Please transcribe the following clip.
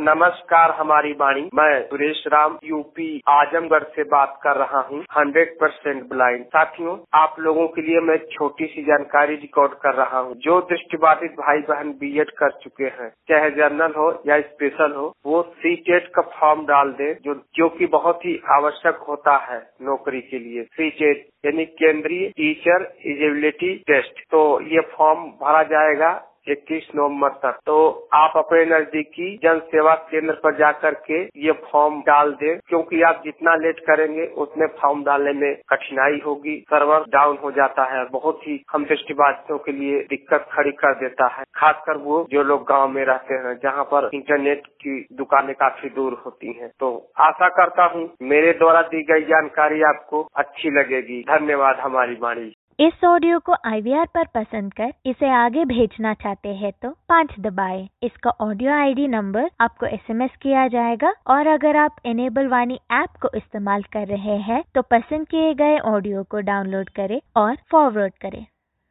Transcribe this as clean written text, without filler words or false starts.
नमस्कार हमारी वाणी। मैं सुरेश राम यूपी आजमगढ़ से बात कर रहा हूँ, 100% ब्लाइंड। साथियों, आप लोगों के लिए मैं छोटी सी जानकारी रिकॉर्ड कर रहा हूँ। जो दृष्टिबाधित भाई बहन बीएड कर चुके हैं, चाहे जनरल हो या स्पेशल हो, वो सीटेट का फॉर्म डाल दे, जो कि बहुत ही आवश्यक होता है नौकरी के लिए। सीटेट यानी केंद्रीय टीचर एलिजिबिलिटी टेस्ट। तो ये फॉर्म भरा जाएगा 21 नवंबर तक। तो आप अपने नजदीकी जन सेवा केंद्र पर जाकर के ये फॉर्म डाल दें, क्योंकि आप जितना लेट करेंगे उतने फॉर्म डालने में कठिनाई होगी। सर्वर डाउन हो जाता है, बहुत ही हम दृष्टिबाधितों के लिए दिक्कत खड़ी कर देता है, खासकर वो जो लोग गांव में रहते हैं, जहां पर इंटरनेट की दुकानें काफी दूर होती हैं। तो आशा करता हूँ मेरे द्वारा दी गई जानकारी आपको अच्छी लगेगी। धन्यवाद हमारी वाणी। इस ऑडियो को IVR पर पसंद कर इसे आगे भेजना चाहते हैं तो 5 दबाएं। इसका ऑडियो ID नंबर आपको SMS किया जाएगा। और अगर आप इनेबल वाणी ऐप को इस्तेमाल कर रहे हैं तो पसंद किए गए ऑडियो को डाउनलोड करें और फॉरवर्ड करें।